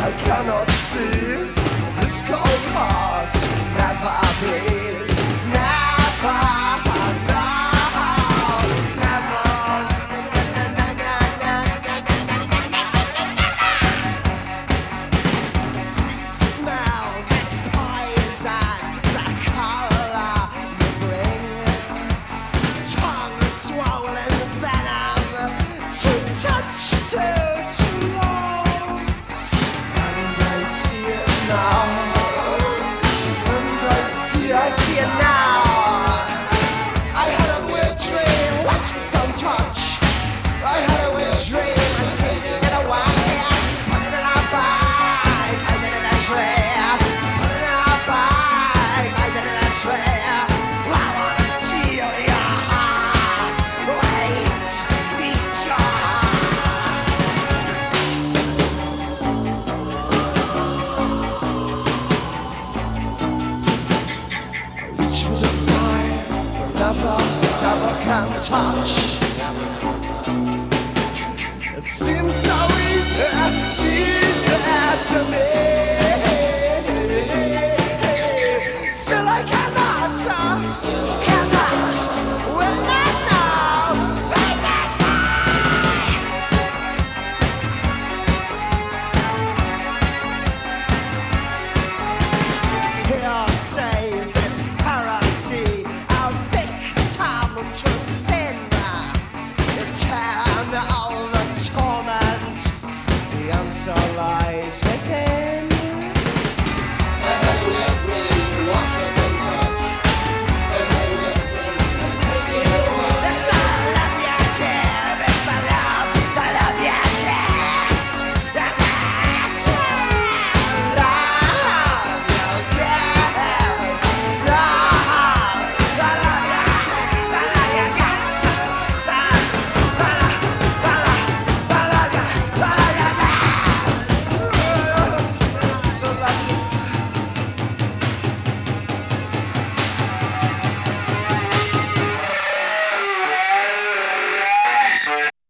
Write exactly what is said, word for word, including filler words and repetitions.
I cannot see this cold heart never bleeds, never, no, never. Sweet smell, this poison, the color you bring, tongue swollen venom, to touch, to, to love. And I see it now, and I see, I see it now. I had a weird dream, watch me, don't touch. I had a weird dream, and taking it away. Put it in a bag, I did it in a tray. Put it in a bag, I did it in a tray. I wanna steal your heart, wait, eat your heart. Reach for the sky, but never, never can touch. It seems so easy, easy to me. Still I cannot, cannot, will not know, will not find. Here say this heresy, a victim to sin. Eternal the torment, the answer lies within.